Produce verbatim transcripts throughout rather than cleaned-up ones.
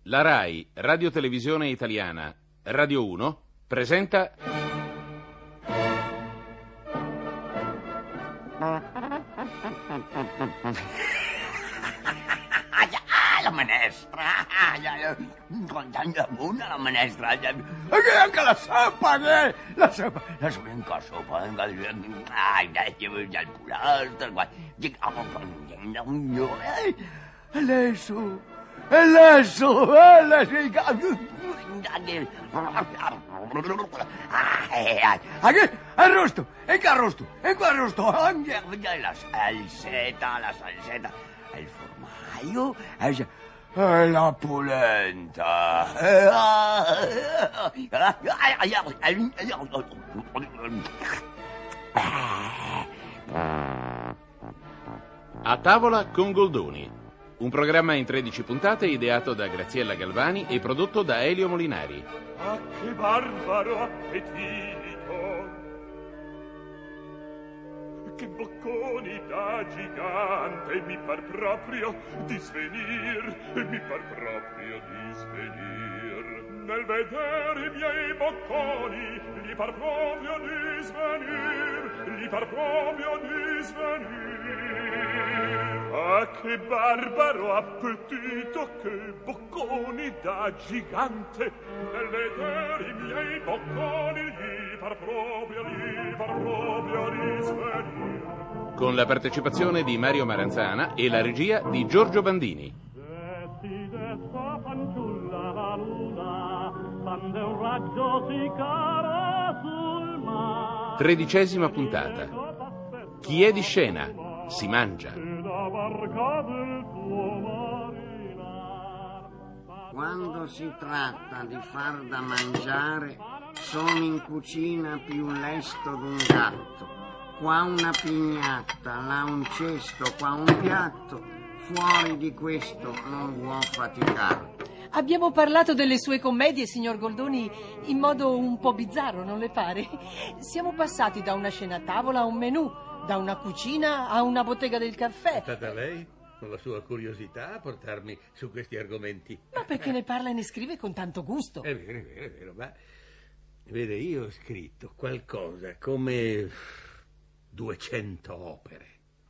La RAI, Radio Televisione Italiana, Radio uno, presenta... La minestra, con tanta buona la minestra, anche la soppa, la soppa, la soppa in soppa, ai, dai, al pulastro, adesso, adesso, adesso, arrosto, e che arrosto, e che arrosto, anche la salsetta, la salsetta, il formaggio, e la polenta. A tavola con Goldoni, un programma in tredici puntate ideato da Graziella Galvani e prodotto da Elio Molinari. Ah, che barbaro appetito! Che bocconi da gigante, mi par proprio di svenir, mi par proprio di svenir. Nel vedere i miei bocconi, gli par proprio di svenir, gli par proprio di svenir. Ah, che barbaro appetito, che bocconi da gigante. Nel vedere i miei bocconi, gli par proprio, gli par proprio di svenir. Con la partecipazione di Mario Maranzana e la regia di Giorgio Bandini. Dessi desta fanciulla la luna, quando un raggio si cara sul mare. Tredicesima puntata. Chi è di scena? Si mangia. Quando si tratta di far da mangiare, sono in cucina più lesto d'un gatto. Qua una pignatta, là un cesto, qua un piatto, fuori di questo non vuol faticare. Abbiamo parlato delle sue commedie, signor Goldoni, in modo un po' bizzarro, non le pare? Siamo passati da una scena a tavola a un menù, da una cucina a una bottega del caffè. È stata lei, con la sua curiosità, a portarmi su questi argomenti. Ma perché ne parla e ne scrive con tanto gusto? È vero, è vero, è vero, ma... Vede, io ho scritto qualcosa come... duecento opere.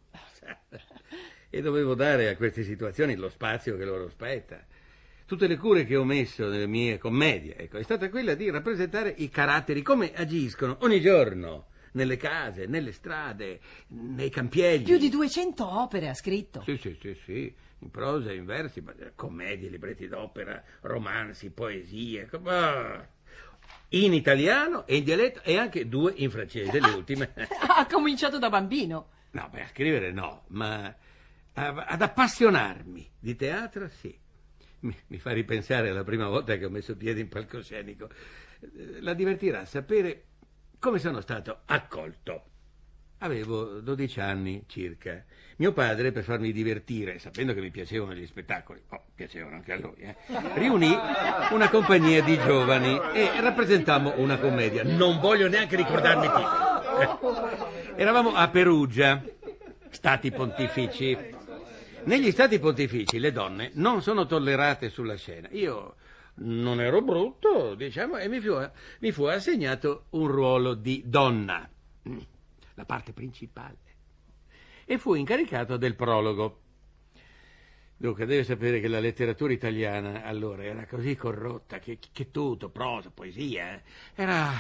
E dovevo dare a queste situazioni lo spazio che loro spetta. Tutte le cure che ho messo nelle mie commedie, ecco, è stata quella di rappresentare i caratteri come agiscono ogni giorno nelle case, nelle strade, nei campielli. Più di duecento opere ha scritto. Sì, sì, sì, sì, in prosa, in versi, commedie, libretti d'opera, romanzi, poesie, oh. In italiano e in dialetto e anche due in francese, le ultime. Ha cominciato da bambino. No, beh, a scrivere no, ma a, ad appassionarmi di teatro sì. Mi, mi fa ripensare alla prima volta che ho messo piede in palcoscenico. La divertirà sapere come sono stato accolto. Avevo dodici anni circa. Mio padre, per farmi divertire, sapendo che mi piacevano gli spettacoli, oh, piacevano anche a lui, eh, riunì una compagnia di giovani e rappresentammo una commedia. Non voglio neanche ricordarmi il titolo. Eh, eravamo a Perugia, Stati Pontifici. Negli Stati Pontifici le donne non sono tollerate sulla scena. Io non ero brutto, diciamo, e mi fu, mi fu assegnato un ruolo di donna, la parte principale, e fu incaricato del prologo. Dunque, deve sapere che la letteratura italiana allora era così corrotta che, che tutto, prosa, poesia, eh, era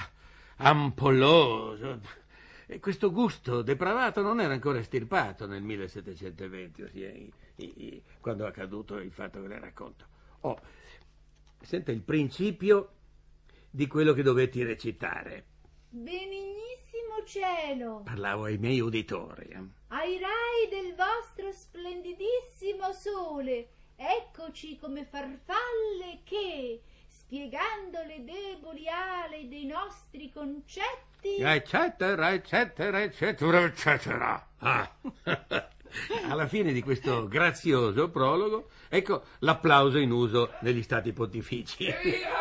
ampolloso. E questo gusto depravato non era ancora estirpato nel millesettecentoventi, ossia i, i, i, quando è accaduto il fatto che le racconto. Oh, senta il principio di quello che dovetti recitare. Benignissimo cielo, parlavo ai miei uditori, eh. ai rai del vostro splendidissimo sole, eccoci come farfalle che, spiegando le deboli ali dei nostri concetti, eccetera, eccetera, eccetera, eccetera. Ah. Alla fine di questo grazioso prologo, ecco l'applauso in uso negli Stati Pontifici.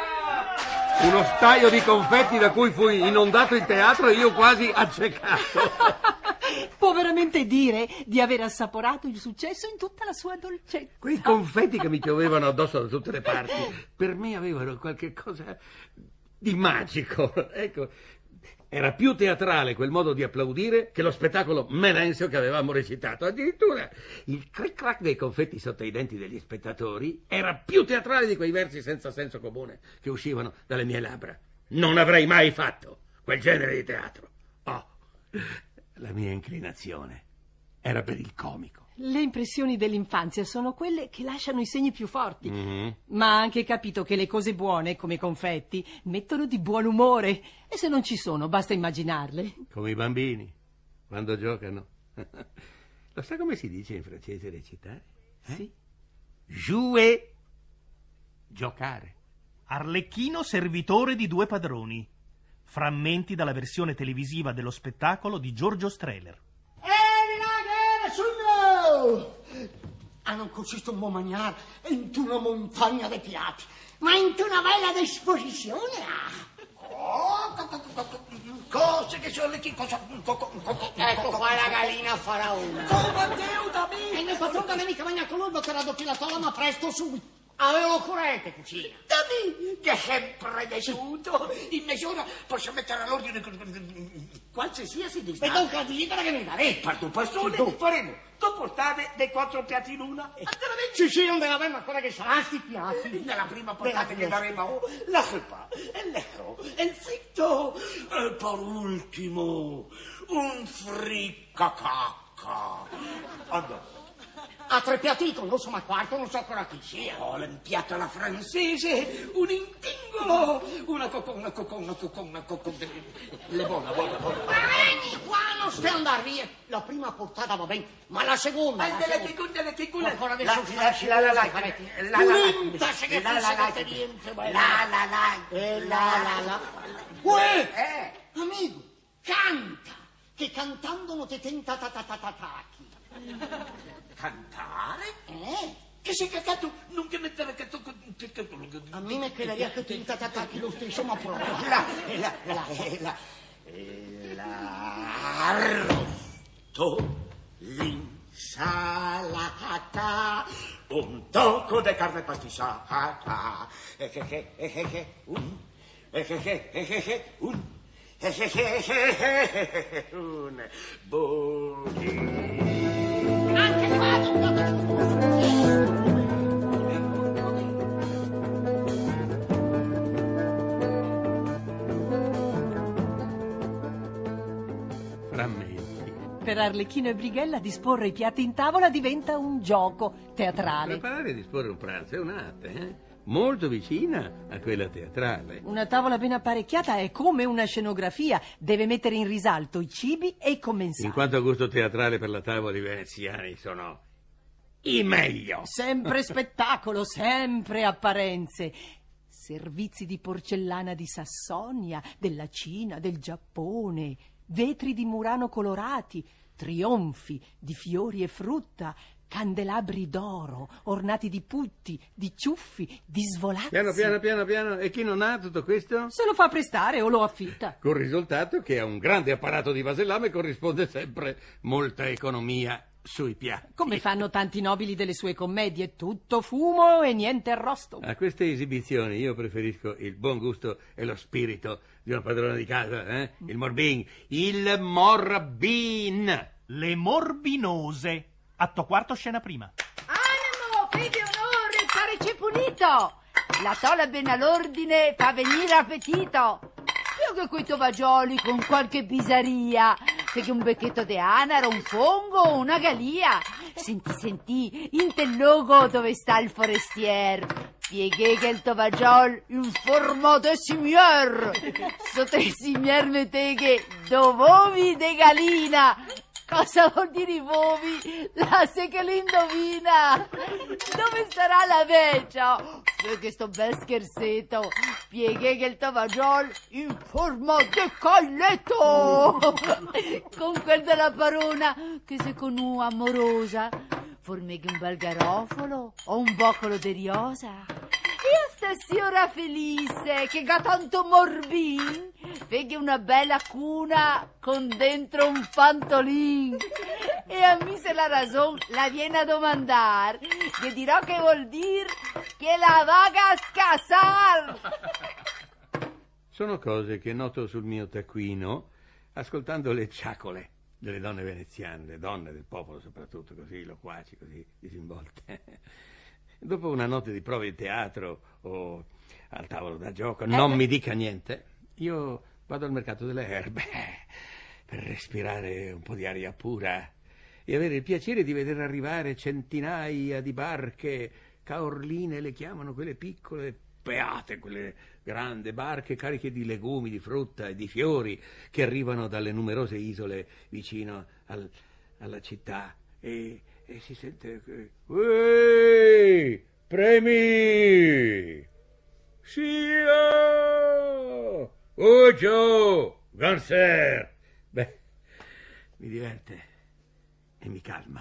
Uno staio di confetti da cui fui inondato il teatro e io quasi accecato. può veramente dire di aver assaporato il successo in tutta la sua dolcezza. Quei confetti che mi piovevano addosso da tutte le parti, per me avevano qualche cosa di magico. Ecco, era più teatrale quel modo di applaudire che lo spettacolo Menenzio che avevamo recitato. Addirittura il cric-crac dei confetti sotto i denti degli spettatori era più teatrale di quei versi senza senso comune che uscivano dalle mie labbra. Non avrei mai fatto quel genere di teatro. Oh, la mia inclinazione era per il comico. Le impressioni dell'infanzia sono quelle che lasciano i segni più forti. Mm-hmm. Ma ha anche capito che le cose buone, come i confetti, mettono di buon umore. E se non ci sono, basta immaginarle. Come i bambini, quando giocano. Lo sa come si dice in francese recitare? Eh? Sì. Jouer. Giocare. Arlecchino servitore di due padroni. Frammenti dalla versione televisiva dello spettacolo di Giorgio Strehler. Hanno consiste un momaniar in una montagna di piatti, ma in una bella disposizione. Oh, cose che sono le che cosa. Ecco qua la gallina faraona. Come Dio da me! E nel patrone da me mica magna con lui che raddoppi la tola, ma presto subito. Avevo corrente, cucina. Da me, che è sempre piaciuto. In misura posso mettere all'ordine qualsiasi distante. E non considera che mi darei. Per due persone faremo due portate dei quattro piatti in una. Sì, sì, non deve ma quella che sarà sti piatti. Nella prima portata che daremo la sopa, il lecco, il fritto. E per ultimo, un friccacacca. Allora. A tre piatti con l'osso, ma quarto non so ancora chi sia. Oh, un piatto alla francese, un intingolo, una cocco, una cocco, una cocco, una cocco. Le buona, buona, buona. Ma vieni qua, non stai andare via. La prima portata va bene, ma la seconda. Ma delle che delle che culle. Ancora adesso si lascia la la la la la la che la la la niente, la la la e la la la. Uè, eh, amico, canta, che cantando non ti tenta ta ta ta ta tacchi. Cantare? Eh? Che sei caccato? Non che mettere che tu... A me mi crederia che tu intatacchi lo stesso, ma proprio... La... La... La... La... L'arrosto, l'insalata, un tocco di carne pasticciata, e che che... E che che... Un... E che che... E che che... Un... E che che... Un... Buoni... Anche qua Frammenti. Per Arlecchino e Brighella disporre i piatti in tavola diventa un gioco teatrale. Preparare e disporre un pranzo è un'arte, eh? Molto vicina a quella teatrale. Una tavola ben apparecchiata è come una scenografia, deve mettere in risalto i cibi e i commensali. In quanto a gusto teatrale per la tavola, i veneziani sono i meglio. Sempre spettacolo, sempre apparenze. Servizi di porcellana di Sassonia, della Cina, del Giappone, vetri di Murano colorati, trionfi di fiori e frutta, candelabri d'oro, ornati di putti, di ciuffi, di svolazzi. Piano, piano, piano, piano. E chi non ha tutto questo? Se lo fa prestare o lo affitta. Col risultato che a un grande apparato di vasellame corrisponde sempre molta economia sui piatti. Come fanno tanti nobili delle sue commedie, tutto fumo e niente arrosto. A queste esibizioni io preferisco il buon gusto e lo spirito di una padrona di casa, eh? Il morbin, il morbin. Le morbinose. Atto quarto, scena prima. Animo, fede onore, parecchio pulito. La tola ben all'ordine fa venire appetito. Più che quei tovagioli con qualche bisaria, se che un becchetto di anaro, un fongo, una galia. Senti, senti, in te logo dove sta il forestier. Pieghe che il tovagiol in forma de simier. Sotto il simier meteghe dovovi de galina. Cosa vuol dire i vovi? La se che l'indovina. Dove starà la vecchia? Perché sto bel scherzetto. Pieghe che il tovagiol in forma di caglietto. Con quel della parona che se con u amorosa. Formeghe un bel garofalo o un boccolo di riosa. E sta signora Felice, che ha tanto morbin, feghe una bella cuna con dentro un pantolin. E a me se la razón la viene a domandar, le dirò che vuol dire che la vaga a scasar. Sono cose che noto sul mio taccuino ascoltando le ciacole delle donne veneziane, le donne del popolo soprattutto, così loquaci, così disinvolte. Dopo una notte di prove di teatro o al tavolo da gioco, non mi dica niente, io vado al mercato delle erbe per respirare un po' di aria pura e avere il piacere di vedere arrivare centinaia di barche, caorline le chiamano, quelle piccole, peate, quelle grandi barche cariche di legumi, di frutta e di fiori che arrivano dalle numerose isole vicino al, alla città e, e si sente uè, premi sia Uggio Ganser. Beh, mi diverte e mi calma.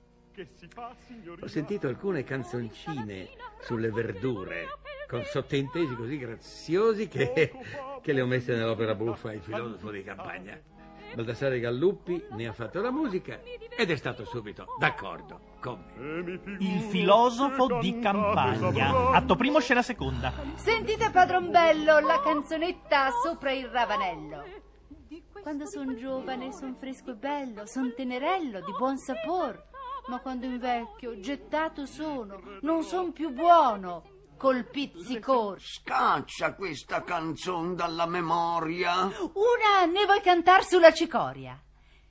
Ho sentito alcune canzoncine sulle verdure con sottintesi così graziosi che, che le ho messe nell'opera buffa Il filosofo di campagna. Baldassare Galluppi ne ha fatto la musica ed è stato subito d'accordo con me. Il filosofo di campagna, atto primo, scena seconda. Sentite, padron bello, la canzonetta sopra il ravanello. Quando son giovane, son fresco e bello, son tenerello, di buon sapor. Ma quando invecchio, gettato sono, non son più buono col pizzicor. Scaccia questa canzone dalla memoria. Una ne vuoi cantar sulla cicoria?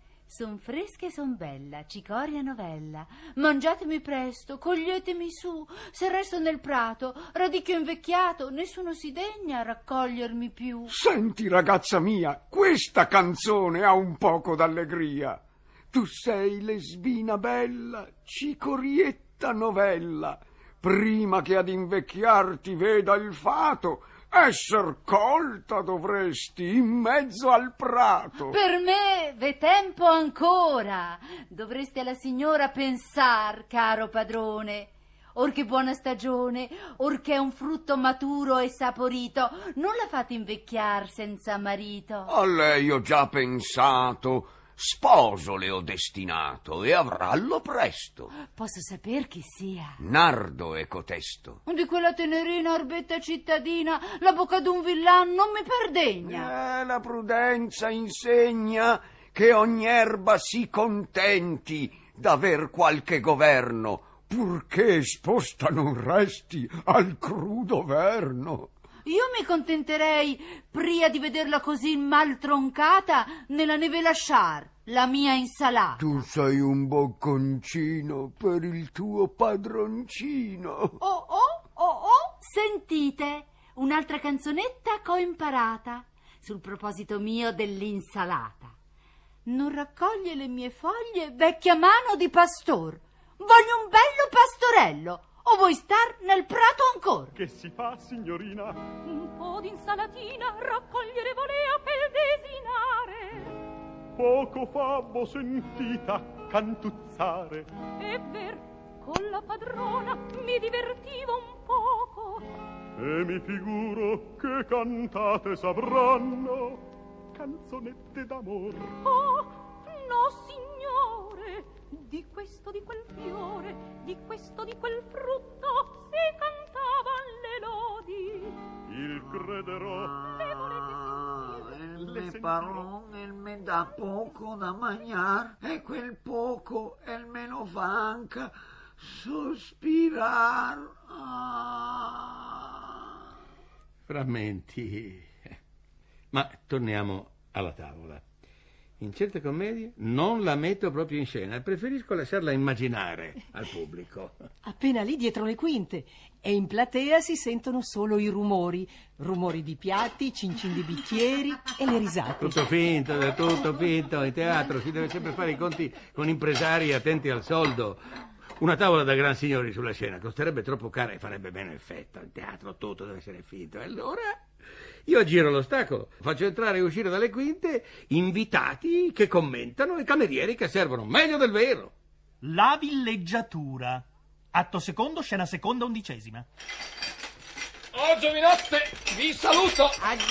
Son fresca e son bella, cicoria novella. Mangiatemi presto, coglietemi su. Se resto nel prato, radicchio invecchiato, nessuno si degna a raccogliermi più. Senti, ragazza mia, questa canzone ha un poco d'allegria. Tu sei lesbina bella, cicorietta novella. Prima che ad invecchiarti veda il fato, esser colta dovresti in mezzo al prato. Per me v'è tempo ancora. Dovresti alla signora pensar, caro padrone. Or che buona stagione, or che è un frutto maturo e saporito, non la fate invecchiar senza marito. A lei ho già pensato. Sposo le ho destinato e avrallo presto. Posso saper chi sia? Nardo è cotesto. Di quella tenerina arbetta cittadina, la bocca d'un villan non mi perdegna. Eh, la prudenza insegna che ogni erba si contenti d'aver qualche governo, purché esposta non resti al crudo verno. Io mi contenterei, pria di vederla così mal troncata, nella neve lasciar la mia insalata. Tu sei un bocconcino per il tuo padroncino. Oh, oh, oh, oh, sentite, un'altra canzonetta che ho imparata, sul proposito mio dell'insalata. Non raccoglie le mie foglie vecchia mano di pastor, voglio un bello pastorello. O vuoi star nel prato ancora? Che si fa, signorina? Un po' d'insalatina raccogliere volea per desinare. Poco fa v'ho sentita cantuzzare. È ver, con la padrona mi divertivo un poco. E mi figuro che cantate sapranno canzonette d'amor. Oh, no, signore! Di questo, di quel fiore, di questo, di quel frutto, si cantavan le lodi. Il crederò. Ah, il me paron, il me dà poco da mangiar, e quel poco el me lo fa anche sospirar. Ah. Frammenti. Ma torniamo alla tavola. In certe commedie non la metto proprio in scena, preferisco lasciarla immaginare al pubblico. Appena lì dietro le quinte, e in platea si sentono solo i rumori, rumori di piatti, cincin di bicchieri e le risate. Tutto finto, tutto finto, in teatro si deve sempre fare i conti con impresari attenti al soldo. Una tavola da gran signori sulla scena costerebbe troppo cara e farebbe meno effetto. In teatro tutto deve essere finto. E allora io giro l'ostacolo, faccio entrare e uscire dalle quinte invitati che commentano e camerieri che servono meglio del vero. La villeggiatura, atto secondo, scena seconda, undicesima. Ciao giovinotte, vi saluto. Addio,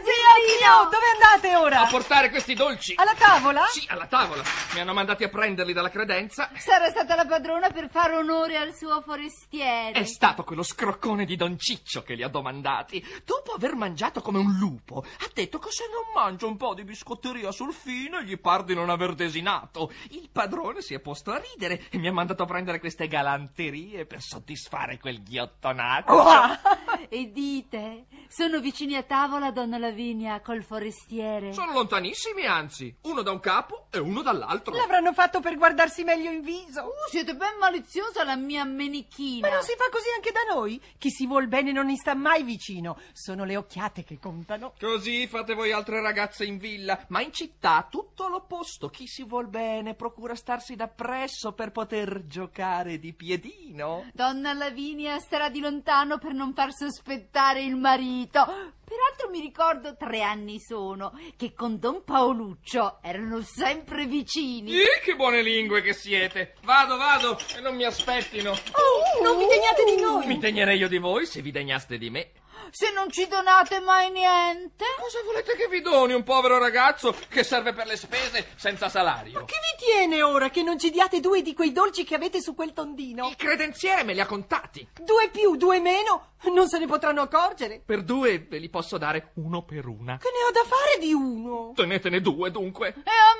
Zio, dove andate ora? A portare questi dolci. Alla tavola? Sì, alla tavola. Mi hanno mandati a prenderli dalla credenza. Sarà stata la padrona per fare onore al suo forestiere. È stato quello scroccone di Don Ciccio che li ha domandati. Dopo aver mangiato come un lupo, ha detto che se non mangia un po' di biscotteria sul fine gli par di non aver desinato. Il padrone si è posto a ridere e mi ha mandato a prendere queste galanterie per soddisfare quel ghiottonaccio. Oh. E dite, sono vicini a tavola, donna Lavinia, col forestiere? Sono lontanissimi, anzi, uno da un capo e uno dall'altro. L'avranno fatto per guardarsi meglio in viso. Uh, siete ben maliziosa, la mia menichina. Ma non si fa così anche da noi? Chi si vuol bene non ne sta mai vicino. Sono le occhiate che contano. Così fate voi altre ragazze in villa, ma in città tutto l'opposto. Chi si vuol bene procura starsi da presso per poter giocare di piedino. Donna Lavinia starà di lontano per non far sospettare il marito. Peraltro mi ricordo, tre anni sono, che con Don Paoluccio erano sempre vicini. Ih, che buone lingue che siete. Vado, vado, e non mi aspettino. Oh, non vi degnate di noi. Mi degnerei io di voi se vi degnaste di me. Se non ci donate mai niente? Cosa volete che vi doni un povero ragazzo che serve per le spese senza salario? Ma che vi tiene ora che non ci diate due di quei dolci che avete su quel tondino? Il credenziere me li ha contati. Due più, due meno? Non se ne potranno accorgere. Per due ve li posso dare uno per una. Che ne ho da fare di uno? Tenetene due, dunque. E a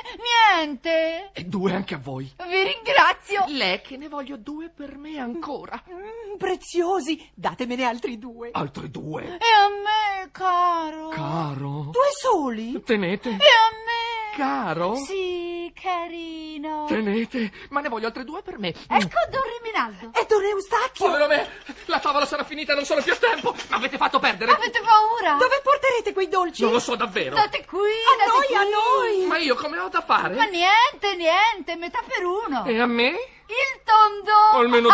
me niente. E due anche a voi. Vi ringrazio. Lei che ne voglio due per me ancora. Mm, preziosi. Datemene altri due. Altri due. E a me, caro. Caro. Due soli? Tenete. E a me. Caro. Sì, carino. Tenete. Ma ne voglio altre due per me. Ecco Don Riminaldo. E Don Eustachio. Povero me. La tavola sarà finita, non sono più a tempo. M'avete fatto perdere. Avete paura? Dove porterete quei dolci? Non lo so davvero. Date qui, A date noi, qui. a noi. Ma io come ho da fare? Ma niente, niente, metà per uno. E a me? Il tondo. O almeno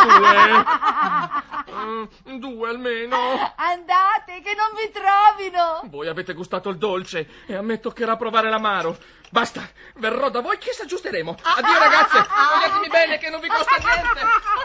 due. mm, due almeno. Andate, che non vi trovino. Voi avete gustato il dolce e a me toccherà provare l'amaro. Basta, verrò da voi che s'aggiusteremo. Addio ragazze, vogliatemi bene che non vi costa niente.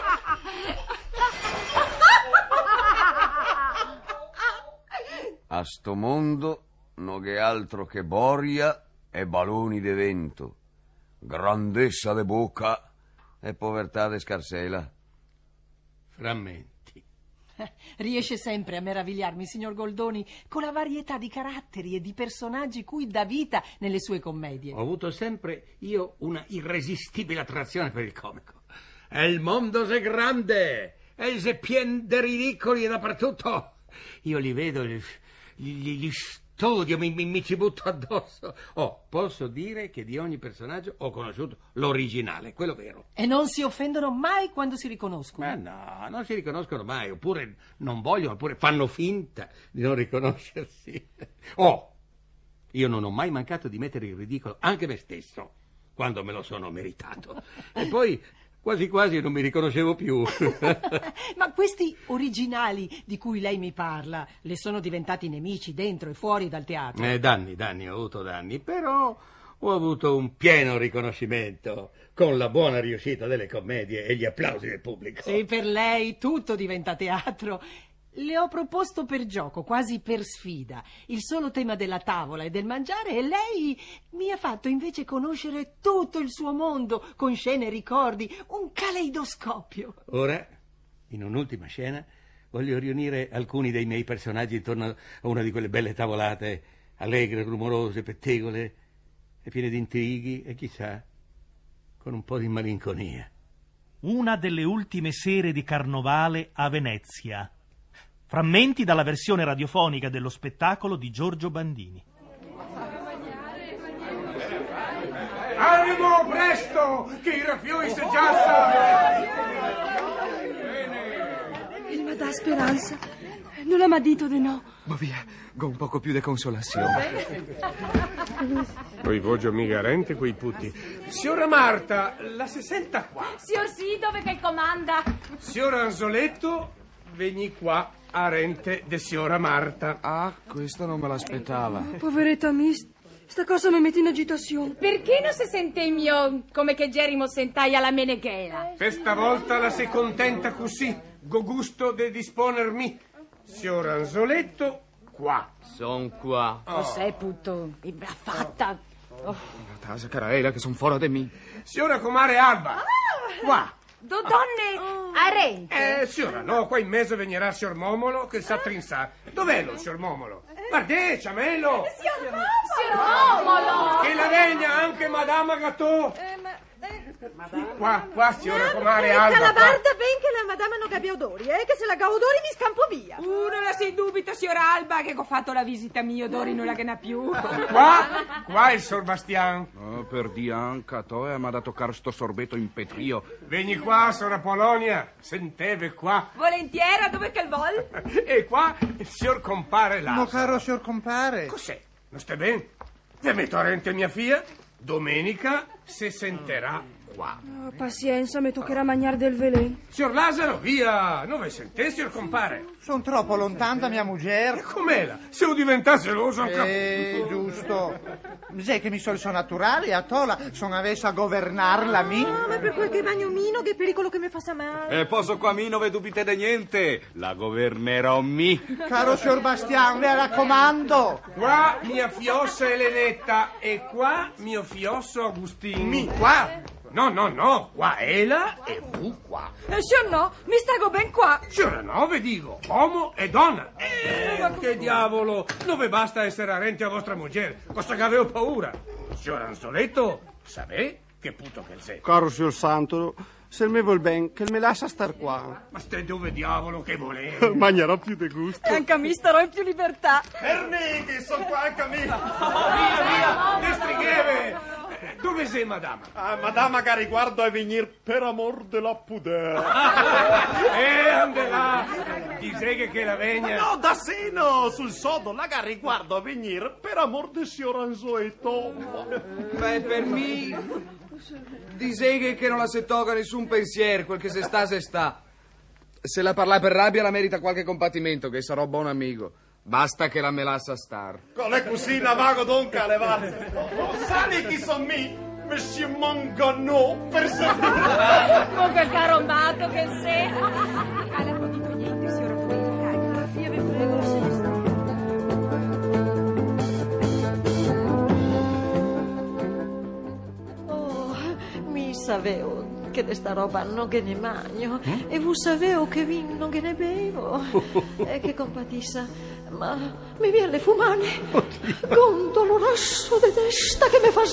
A sto mondo no che altro che boria e baloni de vento, grandezza de bocca e povertà de scarsela. Frammenti. Riesce sempre a meravigliarmi, signor Goldoni, con la varietà di caratteri e di personaggi cui dà vita nelle sue commedie. Ho avuto sempre io una irresistibile attrazione per il comico. E il mondo è grande, e è pien de ridicoli dappertutto. Io li vedo, li, li, li studio, mi, mi, mi ci butto addosso. Oh, posso dire che di ogni personaggio ho conosciuto l'originale, quello vero. E non si offendono mai quando si riconoscono. Ma no, non si riconoscono mai, oppure non vogliono, oppure fanno finta di non riconoscersi. Oh, io non ho mai mancato di mettere in ridicolo anche me stesso, quando me lo sono meritato. E poi quasi quasi non mi riconoscevo più. Ma questi originali di cui lei mi parla le sono diventati nemici dentro e fuori dal teatro? Eh, danni, danni, ho avuto danni, però ho avuto un pieno riconoscimento con la buona riuscita delle commedie e gli applausi del pubblico. Sì, per lei tutto diventa teatro. Le ho proposto per gioco, quasi per sfida, il solo tema della tavola e del mangiare e lei mi ha fatto invece conoscere tutto il suo mondo, con scene e ricordi, un caleidoscopio. Ora, in un'ultima scena, voglio riunire alcuni dei miei personaggi intorno a una di quelle belle tavolate, allegre, rumorose, pettegole, e piene di intrighi e chissà, con un po' di malinconia. Una delle ultime sere di Carnovale a Venezia. Frammenti dalla versione radiofonica dello spettacolo di Giorgio Bandini. Animo, presto, che i raffioi se già Il me dà speranza. Non l'ha dito di no. Ma via, con un poco più di consolazione. Poi voglio mica rente quei putti. Signora Marta, la si senta qua. Signor sì, dove che comanda? Signora Anzoletto, vegni qua a rente de signora Marta. Ah, questo non me l'aspettava. Oh, poveretta mia, sta cosa mi mette in agitazione. Perché non si sente mio come che Gerimo sentai alla meneghera? Questa volta la sei contenta così, go gusto de disponermi. Signor Anzoletto, qua. Son qua. Oh. Cos'è, puto? E va fatta. Oh. Tasa Caraela, che son fuori di me. Signora Comare Alba, Ah. qua. Do donne oh. arente. Eh, signora, no, qua in mezzo venirà il signor Momolo che sa trinzare. Dov'è lo signor Momolo? Guardate, ciamello! Signor Momolo! Che la regna anche Madame Gatto! Eh, ma... Qua, qua, signora Comare Alba. Alba. La guarda ben che la madama non abbia odori, eh? Che se la ga odori mi scampo via. Uh, non la sei dubito, signora Alba, che ho fatto la visita mia, odori non la che n'ha più. Qua, qua il Sor Bastian. Oh, per Dianca, Toia mi ha dato caro sto sorbetto in petrio. Veni qua, Sora Polonia, senteve qua. Volentieri, dove che il vol? E qua il signor compare là. No, caro signor compare. Cos'è? Non stai bene? Vi metto a rente mia figlia. Domenica se sentirà qua. Oh, pazienza, mi toccherà mangiare del veleno. Signor Lazzaro, via! Non vi sentite, signor compare? Sono troppo lontano da mia moglie. Com'era? Se io diventasse geloso anche... Eh, giusto. Sai che mi sono naturale, a tola, sono avessa a governarla, mi. No, ma per quel che bagnomino, che pericolo che mi fa male. E posso qua mi non ve dubite di niente. La governerò mi. Caro signor Bastian, le raccomando. Qua mia fiossa Elenetta e qua mio fiosso Agustino. Mi, qua? No, no, no, qua Ela e tu qua. Eh, signor no, mi stago ben qua. Signora no, ve dico, uomo e donna. Eh, che diavolo, dove basta essere arenti a vostra moglie? Cosa che avevo paura? Signor Anzoletto, sapete che puto che sei? Caro signor Santo, se me vuol ben, che me lascia star qua. Ma stai dove diavolo che volete? Mangerò più di gusto. E anche a me starò in più libertà. Erniti, sono qua anche a me. Via, via, ne strigheve. Dove sei, madama? Ah, madama che riguardo a venire per amor della pudere. Eh, ande là. Chi sei che la vegna? No, da seno, sul sodo, la che riguardo a venire per amor del signor Anzoletto. Beh, per me... Diseghe che non la se tocca nessun pensiero, quel che se sta, se sta. Se la parla per rabbia la merita qualche combattimento, che sarò buon amico. Basta che la me lascia star. Con le cusine vago donca a levarsi. Sai chi son mi? Monsieur Mangano per servire. Con quel carombato che sei. Ah, non ho detto niente, signora Pulita. Io vi prego, sinistra. Oh, mi sapevo che di sta roba non che ne magno. Mm? E vu sapevo che vino non che ne bevo. E che compatissa. Ma mi viene le fumane con doloroso di testa che mi fa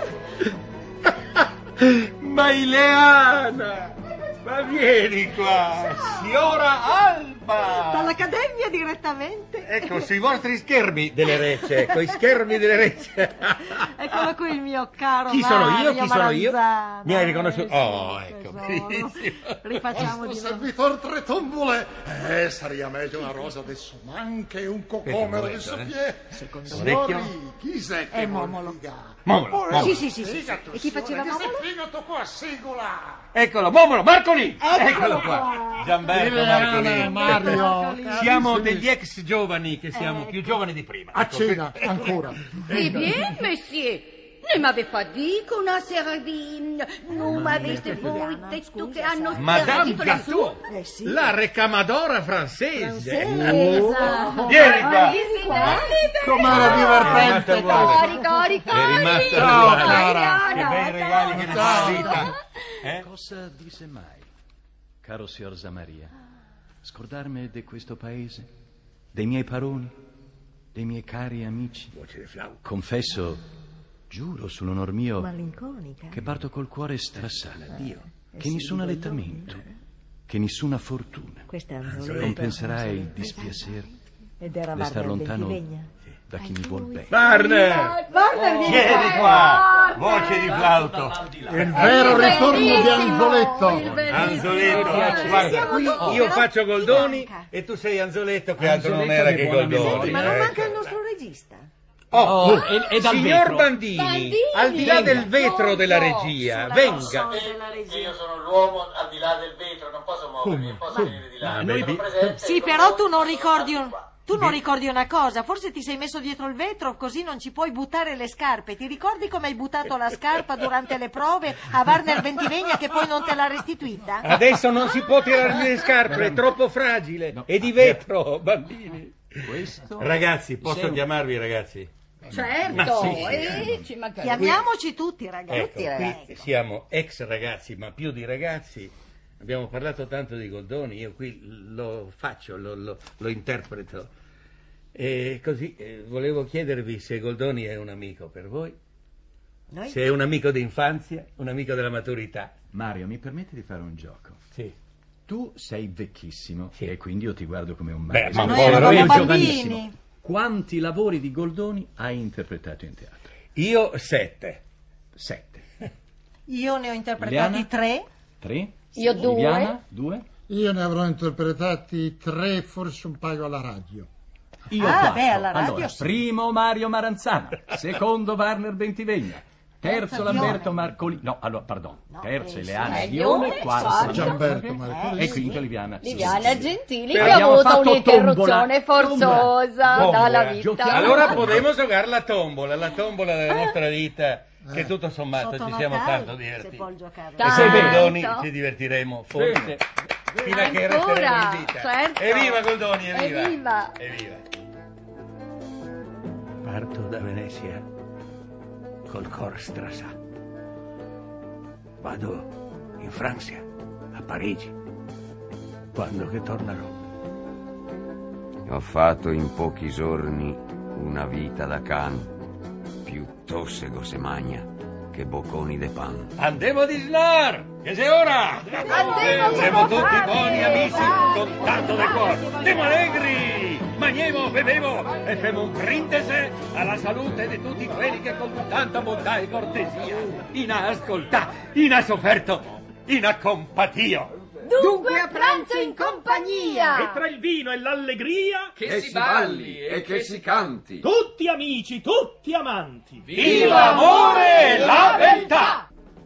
svenire. Ma Ileana, ma vieni qua, signora Alba. Dall'Accademia direttamente. Ecco, sui vostri schermi delle recce, ecco, i schermi delle recce. Eccolo qui il mio caro Chi sono Mario io? Chi sono io? Maranzano. Mi hai riconosciuto? Oh, ecco. Rifacciamo di nuovo. Servitor tre tombole. Eh, sarebbe meglio una rosa adesso, ma anche un cocomero di soppiè. Secondo Signori, chi sei che è Momolo. Momolo. Sì, sì, sì, sì. E chi faceva Momolo? Momolo? Che figato qua, sigola. Eccolo, Momolo, Marcoli! Eccolo, Eccolo qua. Gianberto Marcoli. Mario. Siamo degli ex giovani, che siamo più giovani di prima. A cena, ancora. Eh bien, monsieur. Ne m'avez pas dit qu'on a servi. Non m'avete voi detto che hanno Madame servito la Gatto, soupe? Eh sì. la recamadora francese. Esatto. Vieni qua. Com'era divertente. Cori, cori, È rimasta cori. uguale. Che bei regali che ne fa vita. Eh? Cosa disse mai, caro signor Zamaria? Scordarmi di questo paese, dei miei paroni, dei miei cari amici. Confesso, giuro sull'onor mio, Malinconica. che parto col cuore strassato, che nessun allettamento, che nessuna fortuna Questa è Anzoletto. compenserai il dispiacere Ed era di star Barber lontano Ventivegna. da chi mi vuol bene. Barne! Barber, vieni Vieni qua, voce di flauto. Il vero ritorno di Anzoletto. Anzoletto, guarda, qui io faccio Goldoni e tu sei Anzoletto, che altro non era che Goldoni. Ma non ecco. manca il nostro regista. Oh, Oh, e- e dal signor vetro. Bandini, Bandini! al di là del vetro della regia, venga. Io sono l'uomo al di là del vetro, non posso muovermi, non posso venire di là. Noi vi- Sì, però tu non ricordi un... Tu non ricordi una cosa? Forse ti sei messo dietro il vetro, così non ci puoi buttare le scarpe. Ti ricordi come hai buttato la scarpa durante le prove a Warner Bentivegna che poi non te l'ha restituita? Adesso non si può tirare le scarpe, è troppo fragile. No. È di vetro, bambini. Questo... Ragazzi, posso Sei- chiamarvi ragazzi? Certo, Ma sì. eh, ci manca- Chiamiamoci tutti, ragazzi. Ecco, qui siamo ex ragazzi, ma più di ragazzi. Abbiamo parlato tanto di Goldoni, io qui lo faccio, lo, lo- lo interpreto. E così eh, volevo chiedervi se Goldoni è un amico per voi, Noi? se è un amico d'infanzia, un amico della maturità. Mario, mi permetti di fare un gioco? Sì. Tu sei vecchissimo e quindi io ti guardo come un Beh, maestro. ma noi eravamo io bambini. giovanissimo. Quanti lavori di Goldoni hai interpretato in teatro? Io sette. Sette. Io ne ho interpretati Liliana? tre. Tre? Io due. Viviana? Due? Io ne avrò interpretati tre, forse un paio alla radio. Io Ah, quattro. beh, alla radio Allora, sì. primo Mario Maranzana, secondo Warner Bentivegna, terzo Terza Lamberto Lione. Marcolini, no, allora, pardon, terzo eh, Eleana sì. Lione, Lione, quarto quarto. Gianberto Marcolini. e quinto Liviana. Liviana Gentili Però che ha abbiamo avuto fatto un'interruzione tombola. forzosa Tombola. dalla Tombola. vita. Giochiamo. Allora podemos giocare la tombola, la tombola della nostra vita, che tutto sommato Sotto ci siamo Natale tanto si divertiti. può giocare. E se Tanto. Goldoni ci divertiremo, forse, fino a che resteremo Ancora, in vita. certo. Evviva Goldoni, evviva! Evviva. Evviva! Parto da Venezia col Korstrasa. Vado in Francia, a Parigi, quando che tornerò. Ho fatto in pochi giorni una vita da can, più tossego se magna che bocconi de pan. Andiamo di snar, che c'è ora! Andiamo, Siamo come tutti fame. buoni amici, Vai, con tanto de cor. Stiamo allegri! Mangiamo, bevevo e femo un brindese alla salute di tutti quelli che con tanta bontà e cortesia in ha ascoltato, in ha sofferto, in ha compatito. Dunque a pranzo in compagnia. E tra il vino e l'allegria, Che si balli e che si canti. tutti amici, tutti amanti. Viva l'amore e la beltà!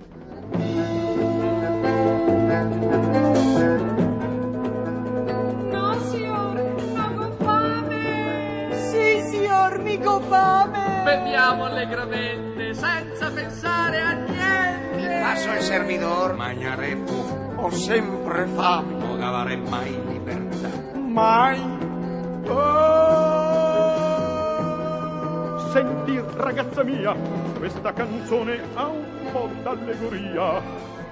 No, signor, non ho fame. Sì, signor, mico fame. Beviamo allegramente, senza pensare a niente. Passo il servidor. Magnare fu, Ho sempre fame. non avere mai libertà. Mai. Senti, ragazza mia, questa canzone ha un po' d'allegoria.